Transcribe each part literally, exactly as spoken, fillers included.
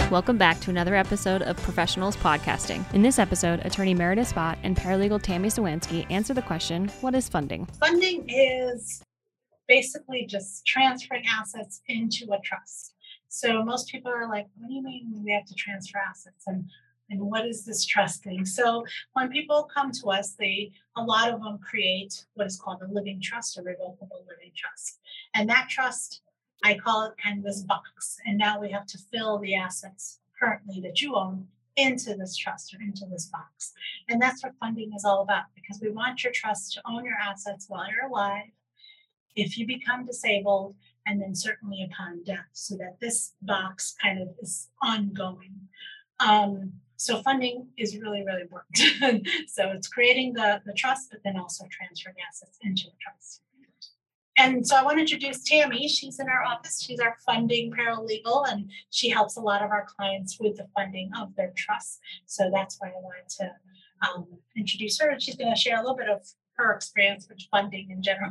Welcome back to another episode of Professionals Podcasting. In this episode, attorney Meredith Spott and paralegal Tammy Sawansky answer the question, what is funding? Funding is basically just transferring assets into a trust. So most people are like, what do you mean we have to transfer assets? And and what is this trust thing? So when people come to us, they a lot of them create what is called a living trust, a revocable living trust. And that trust, I call it kind of this box. And now we have to fill the assets currently that you own into this trust or into this box. And that's what funding is all about, because we want your trust to own your assets while you're alive, if you become disabled, and then certainly upon death, so that this box kind of is ongoing. Um, so funding is really, really important. So it's creating the, the trust, but then also transferring assets into the trust. And so I want to introduce Tammy. She's in our office. She's our funding paralegal, and she helps a lot of our clients with the funding of their trusts. So that's why I wanted to um, introduce her. And she's going to share a little bit of her experience with funding in general.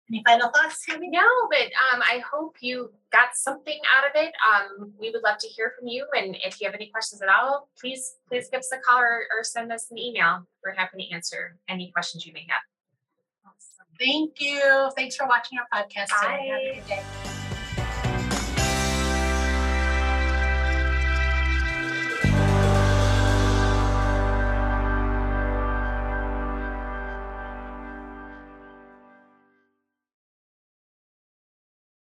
Any final thoughts, Tammy? No, but um, I hope you got something out of it. Um, we would love to hear from you. And if you have any questions at all, please, please give us a call or, or send us an email. We're happy to answer any questions you may have. Awesome. Thank you. Thanks for watching our podcast today. Bye. Have a good day.